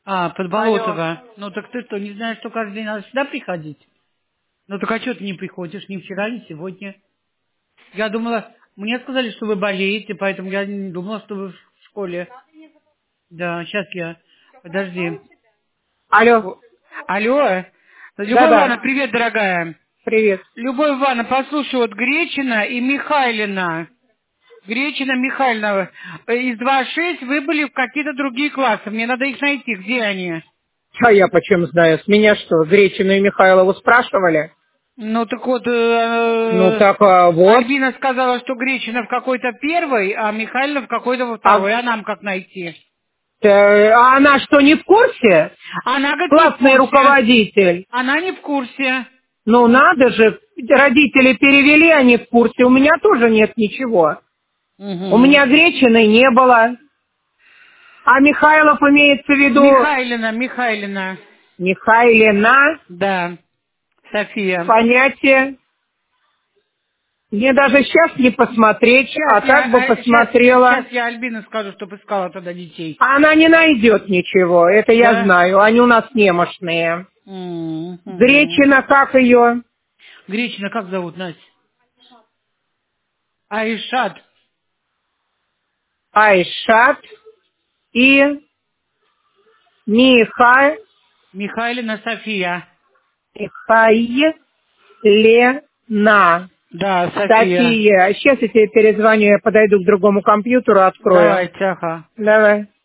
А, Алло. Подболотова. Ну так ты что, не знаешь, что каждый день надо сюда приходить? Ну так а что ты не приходишь ни вчера, ни сегодня? Я думала, мне сказали, что вы болеете, поэтому я не думала, что вы в школе. Да, сейчас я... Подожди. Алло. Алло? Любовь Да-да. Ивановна, привет, дорогая. Привет. Любовь Ивановна, послушай, вот Гречина и Михайлина. Гречина, Михайлина. Из 2.6 вы были в какие-то другие классы. Мне надо их найти. Где они? А я почем знаю? С меня что, Гречину и Михайлову спрашивали? Ну так вот, Ну так вот. Альбина сказала, что Гречина в какой-то первой, а Михайлина в какой-то во А, второй. А нам как найти? а она что, не в курсе? Она говорит, не в Классный курсе. руководитель. Она не в курсе. Ну надо же, родители перевели, они в курсе. У меня тоже нет ничего. У Угу. меня Гречины не было. А Михайлов имеется в виду Михайлина. Михайлина, Да, София. понятие. Мне даже сейчас не посмотреть, а так бы посмотрела. Сейчас я Альбину скажу, чтобы искала тогда детей. А она не найдет ничего, это я Да? знаю. Они у нас немощные. Угу. Гречина, как ее? Гречина как зовут, Настя? Айшат. Айшат и Михайлина. Михайлина София. Да, София. София. Сейчас я тебе перезвоню, я подойду к другому компьютеру, открою. Давайте, ага. Давай.